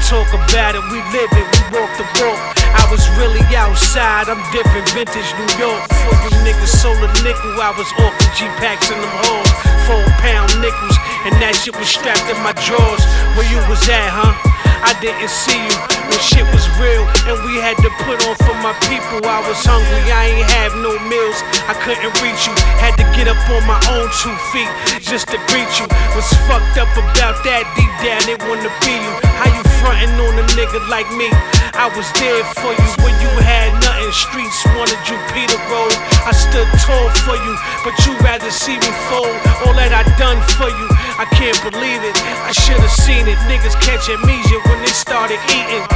talk about it, we live it, we walk the walk. I was really outside, I'm different, vintage New York. Before you niggas sold a nickel, I was off the G-Packs in them halls. 4-pound nickels, and that shit was strapped in my drawers. Where you was at, huh? I didn't see you when shit was real, and we had to put on for my people. I was hungry, I ain't have no meals, I couldn't reach you. Had to get up on my own 2 feet just to greet you. Was fucked up about that, deep down they wanna be you. How you frontin' on a nigga like me? I was there for you when you had nothing. Streets wanted you Peter Road. I stood tall for you, but you rather see me fold. All that I done for you, I can't believe it. I should've seen it. Niggas catch amnesia when they started eating.